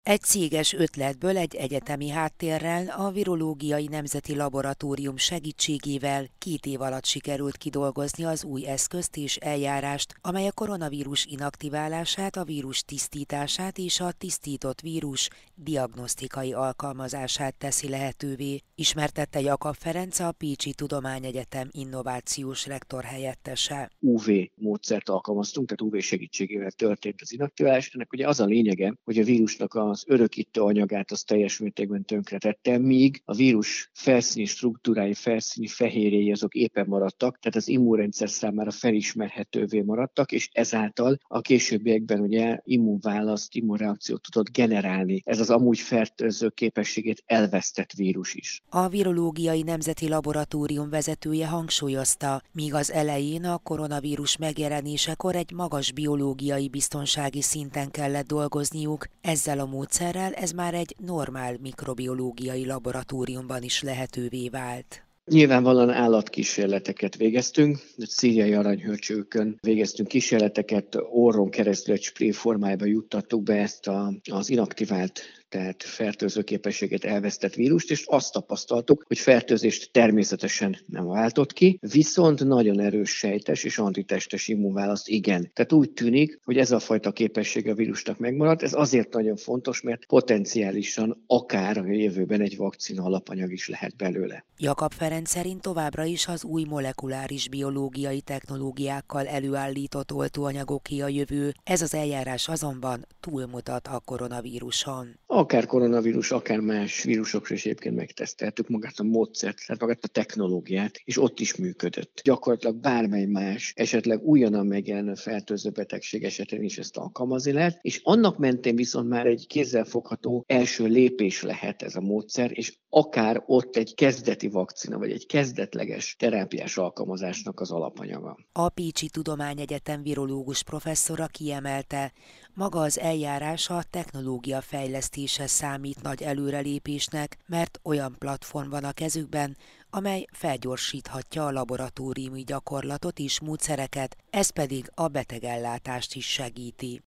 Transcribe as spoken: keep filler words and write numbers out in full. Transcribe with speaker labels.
Speaker 1: Egy céges ötletből egy egyetemi háttérrel a Virológiai Nemzeti Laboratórium segítségével két év alatt sikerült kidolgozni az új eszközt és eljárást, amely a koronavírus inaktiválását, a vírus tisztítását és a tisztított vírus diagnosztikai alkalmazását teszi lehetővé, ismertette Jakab Ferenc, a Pécsi Tudományegyetem innovációs rektor helyettese.
Speaker 2: u vé módszert alkalmaztunk, tehát u vé segítségével történt az inaktiválás. Ennek ugye az a lényege, hogy a vírusnak az örökítő anyagát az teljes mértékben tönkretette, míg a vírus felszíni struktúrái, felszíni fehérjei azok éppen maradtak, tehát az immunrendszer számára felismerhetővé maradtak, és ezáltal a későbbiekben ugye immunválaszt, immunreakciót tudott generálni. Ez az amúgy fertőző képességét elvesztett vírus is.
Speaker 1: A Virológiai Nemzeti Laboratórium vezetője hangsúlyozta, míg az elején a koronavírus megjelenésekor egy magas biológiai biztonsági szinten kellett dolgozniuk, ezzel a módszerrel ez már egy normál mikrobiológiai laboratóriumban is lehetővé vált.
Speaker 2: Nyilvánvalóan állatkísérleteket végeztünk, szíriai aranyhörcsögökön végeztünk kísérleteket, orron keresztül egy spré formájába juttattuk be ezt a, az inaktivált, tehát fertőző képességet elvesztett vírust, és azt tapasztaltuk, hogy fertőzést természetesen nem váltott ki, viszont nagyon erős sejtes és antitestes immunválaszt igen. Tehát úgy tűnik, hogy ez a fajta képessége a vírusnak megmaradt. Ez azért nagyon fontos, mert potenciálisan akár a jövőben egy vakcina alapanyag is lehet belőle.
Speaker 1: Jakab Ferenc szerint továbbra is az új molekuláris biológiai technológiákkal előállított oltóanyagoké a jövő, ez az eljárás azonban túlmutat a koronavíruson.
Speaker 2: Akár koronavírus, akár más vírusokra is egyébként megteszteltük magát a módszert, tehát magát a technológiát, és ott is működött. Gyakorlatilag bármely más, esetleg újonnan megjelenő fertőző betegség esetén is ezt alkalmazni lehet, és annak mentén viszont már egy kézzelfogható első lépés lehet ez a módszer, és akár ott egy kezdeti vakcina, vagy egy kezdetleges terápiás alkalmazásnak az alapanyaga.
Speaker 1: A Pécsi Tudományegyetem virológus professzora kiemelte, maga az eljárás a technológia fejlesztése számít nagy előrelépésnek, mert olyan platform van a kezükben, amely felgyorsíthatja a laboratóriumi gyakorlatot és módszereket, ez pedig a betegellátást is segíti.